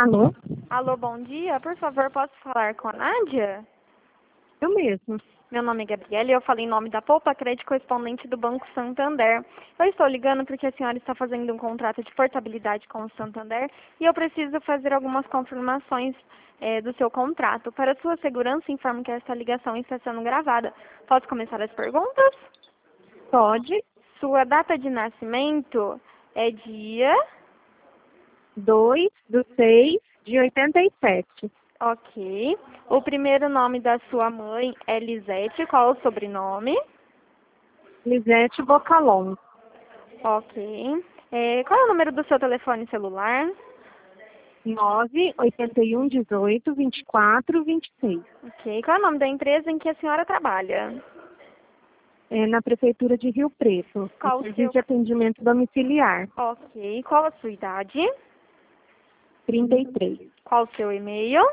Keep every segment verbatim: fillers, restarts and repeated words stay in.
Alô? Alô, bom dia. Por favor, posso falar com a Nádia? Eu mesmo. Meu nome é Gabriela e eu falo em nome da Poupa Crédito correspondente do Banco Santander. Eu estou ligando porque a senhora está fazendo um contrato de portabilidade com o Santander e eu preciso fazer algumas confirmações eh, do seu contrato. Para sua segurança, informo que esta ligação está sendo gravada. Posso começar as perguntas? Pode. Sua data de nascimento é dia... dois do seis de oitenta e sete. Ok. O primeiro nome da sua mãe é Lisete. Qual o sobrenome? Lisete Bocalon. Ok. É, qual é o número do seu telefone celular? nove oito um dezoito vinte e quatro vinte e seis. Ok. Qual é o nome da empresa em que a senhora trabalha? É na Prefeitura de Rio Preto. Qual No o Serviço seu... de Atendimento Domiciliar. Ok. Qual a sua idade? trinta e três. Qual o seu e-mail?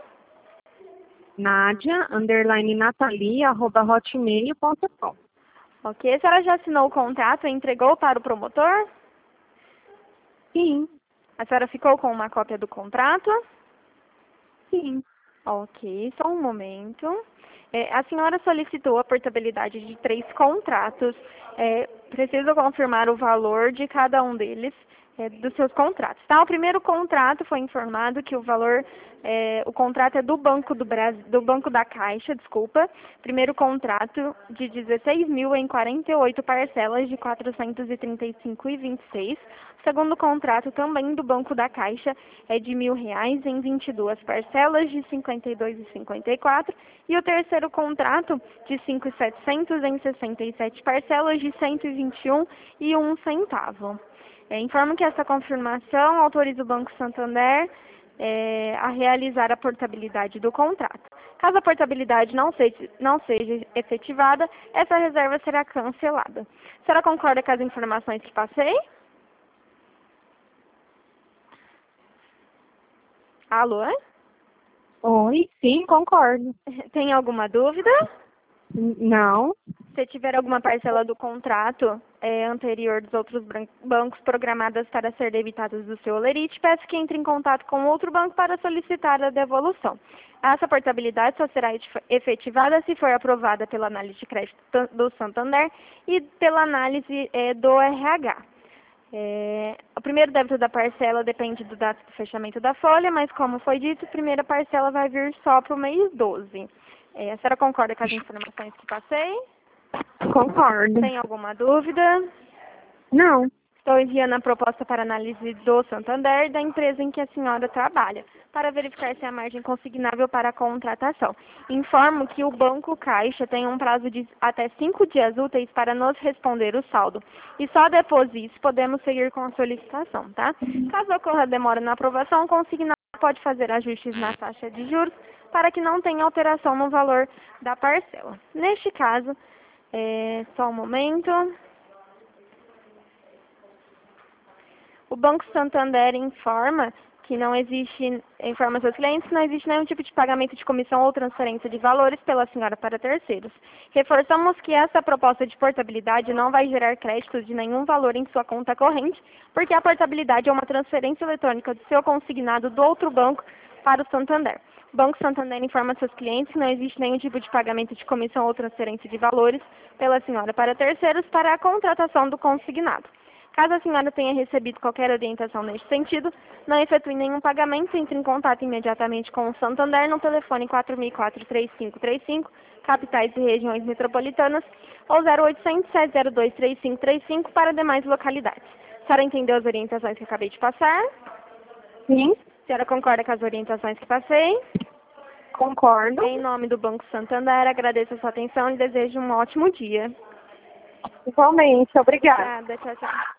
Nádia, underline Nathalie, arroba hotmail ponto com. Ok. A senhora já assinou o contrato e entregou para o promotor? Sim, A senhora ficou com uma cópia do contrato? sim. Ok, só um momento. É, a senhora solicitou a portabilidade de três contratos. É, preciso confirmar o valor de cada um deles, é, dos seus contratos. Tá? O primeiro contrato foi informado que o valor, é, o contrato é do Banco do Brasil, do Banco da Caixa, desculpa. Primeiro contrato de dezesseis mil em quarenta e oito parcelas de quatrocentos e trinta e cinco reais e vinte e seis. O segundo contrato também do Banco da Caixa é de mil reais em vinte e duas parcelas de cinquenta e dois reais e cinquenta e quatro. E o terceiro contrato de cinco mil e setecentos em sessenta e sete parcelas de cento e vinte e um reais e um centavo. É, informo que essa confirmação autoriza o Banco Santander é, a realizar a portabilidade do contrato. Caso a portabilidade não seja, não seja efetivada, essa reserva será cancelada. A senhora concorda com as informações que passei? Alô? Oi, sim, concordo. Tem alguma dúvida? N- Não, Se tiver alguma parcela do contrato é, anterior dos outros bran- bancos programadas para ser debitadas do seu holerite, peço que entre em contato com outro banco para solicitar a devolução. Essa portabilidade só será efet- efetivada se for aprovada pela análise de crédito tan- do Santander e pela análise é, do R H. É, o primeiro débito da parcela depende do dado do fechamento da folha, mas como foi dito, a primeira parcela vai vir só para o mês doze. É, a senhora concorda com as informações que passei? concordo. Tem alguma dúvida? Não, Estou enviando a proposta para análise do Santander e da empresa em que a senhora trabalha, para verificar se há margem consignável para a contratação. Informo que o Banco Caixa tem um prazo de até cinco dias úteis para nos responder o saldo. E só depois disso podemos seguir com a solicitação, tá? Caso ocorra demora na aprovação, o consignado pode fazer ajustes na taxa de juros para que não tenha alteração no valor da parcela. Neste caso, é, só um momento... O Banco Santander informa que não existe, informa seus clientes que não existe nenhum tipo de pagamento de comissão ou transferência de valores pela senhora para terceiros. Reforçamos que essa proposta de portabilidade não vai gerar créditos de nenhum valor em sua conta corrente, porque a portabilidade é uma transferência eletrônica do seu consignado do outro banco para o Santander. O Banco Santander informa seus clientes que não existe nenhum tipo de pagamento de comissão ou transferência de valores pela senhora para terceiros para a contratação do consignado. Caso a senhora tenha recebido qualquer orientação neste sentido, não efetue nenhum pagamento, entre em contato imediatamente com o Santander no telefone quatro mil e quatro, três cinco três cinco, capitais e regiões metropolitanas, ou zero oitocentos, sete zero dois, três cinco três cinco para demais localidades. A senhora entendeu as orientações que acabei de passar? sim, A senhora concorda com as orientações que passei? concordo. Em nome do Banco Santander, agradeço a sua atenção e desejo um ótimo dia. Igualmente, obrigada. Obrigada, tchau, tchau.